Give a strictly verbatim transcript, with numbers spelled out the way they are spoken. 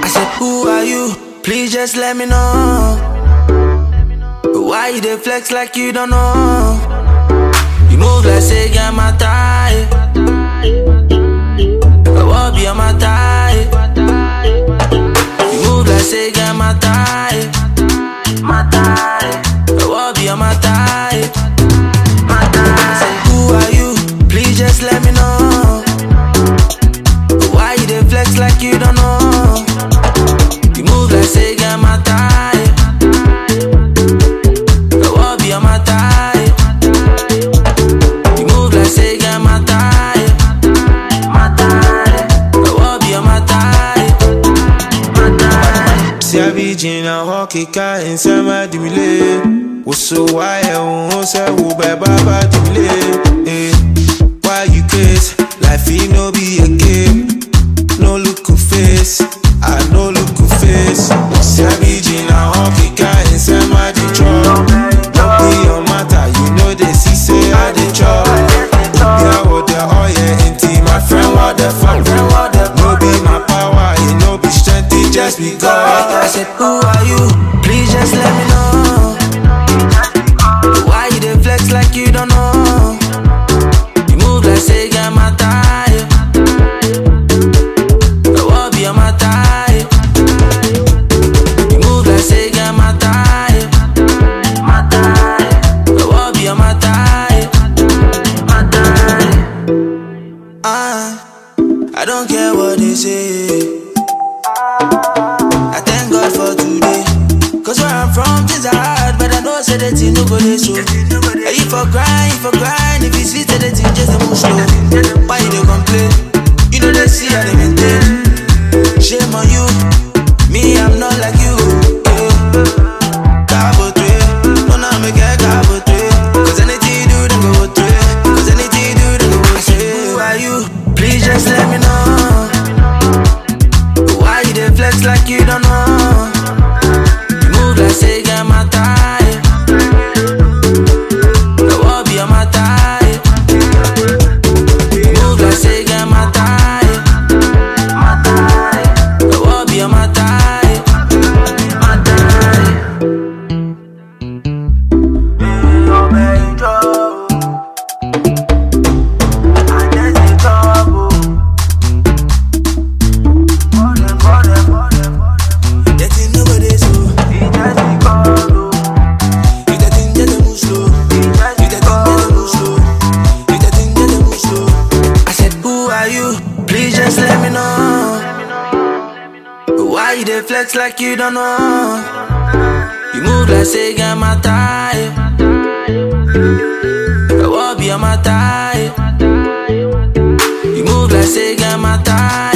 said, who are you? Please just let me know. Why you dey flex like you don't know? You move like say you're my type. I won't be on my type. You move like say you're my type. My type. I won't be on my type. My type. I said, who are you? Please just let me know. Why you dey flex like you don't know? You move like say you're my type. I won't be on my type. You move like say you're my type. My type. I won't be on my type. My type. See I be Gina hockey car in summer dimile. Was so why I won't say who by Baba dimile. Why you crazy? Life it no be a game. No look of face, I no look of face. See I be Gina hockey car in summer di drop. Don't be your matter, you know they see say I dey chop. Yeah, what the oil into my friend, what the fuck? No be my power, it no be strength, it just be God. I said, who are you? Please just let me know. Why you dey flex like you don't know? You move like say you're my type. I won't be on my type. You move like say you're my type. My type. I won't be on my type. My type. Ah, I don't care what they say. I thank God for today. Cause where I'm from, things are hard, but I know say that you no go dey so. Hey, if I grind, if I grind, if you see that the thing just a move slow. Why you dey complain? You know they see how they maintain. Shame on you, me I'm not like you. Cabo three, no now me get cabo three. Cause anything you do, then go three. Cause anything you do, then go three. Who are you? Please just let me know. Why you dey flex like you don't know? You move like say you're my type. I won't be on my type. You move like say you're my type. My type. I won't be on my type. My type. Oh, baby, trouble. I just in trouble. More than, more than, more than, more than. That thing nobody so. It just be cold, oh. You that thing just a move slow. You that thing just a move slow. You that thing just a move slow. I said, who are you? Please just let me know. Why you dey flex like you don't know? You move like say you're my type. I won't be on my type. You move like say you're my type.